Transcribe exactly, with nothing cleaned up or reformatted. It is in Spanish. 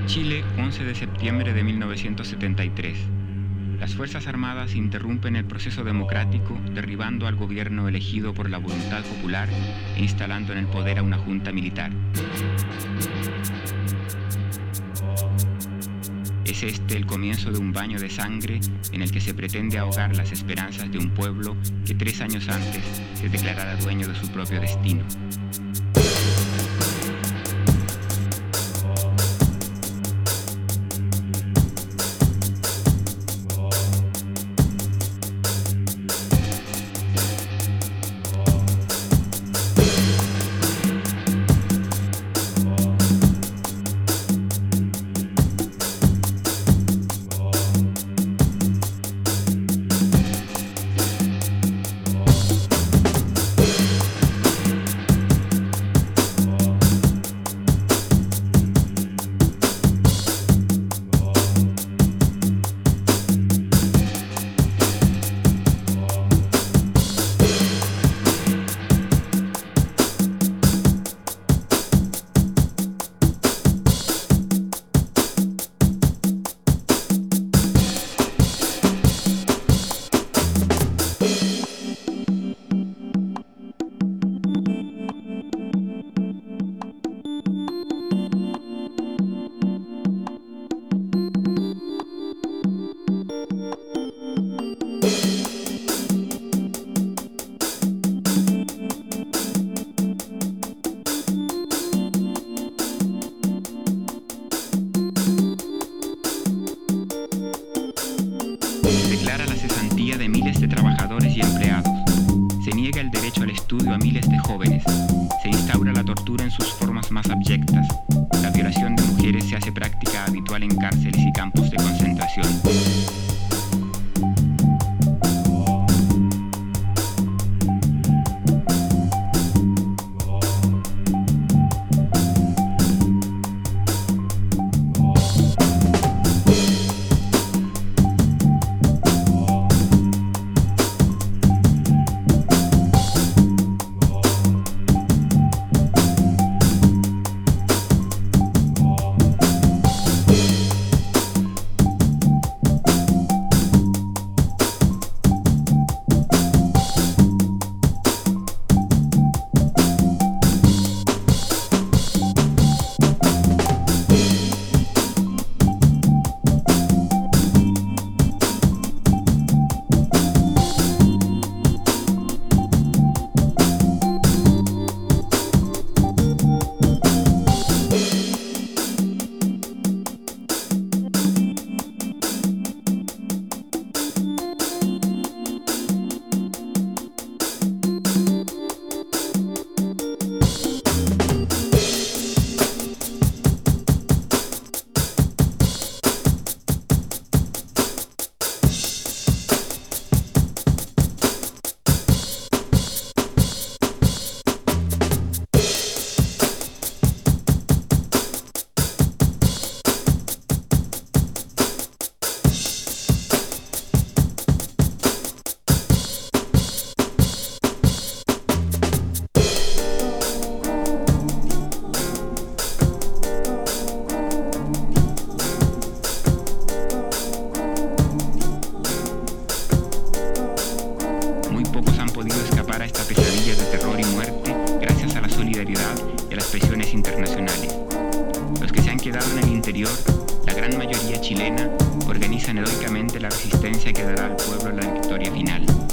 Chile, once de septiembre de mil novecientos setenta y tres. Las Fuerzas Armadas interrumpen el proceso democrático, derribando al gobierno elegido por la voluntad popular e instalando en el poder a una junta militar. Es este el comienzo de un baño de sangre en el que se pretende ahogar las esperanzas de un pueblo que tres años antes se declarara dueño de su propio destino. Declara la cesantía de miles de trabajadores y empleados. Se niega el derecho al estudio a miles de jóvenes. Se instaura la tortura en sus formas más abyectas. La violación de mujeres se hace práctica habitual en cárceles y campos de concentración. Internacionales. Los que se han quedado en el interior, la gran mayoría chilena, organizan heroicamente la resistencia que dará al pueblo la victoria final.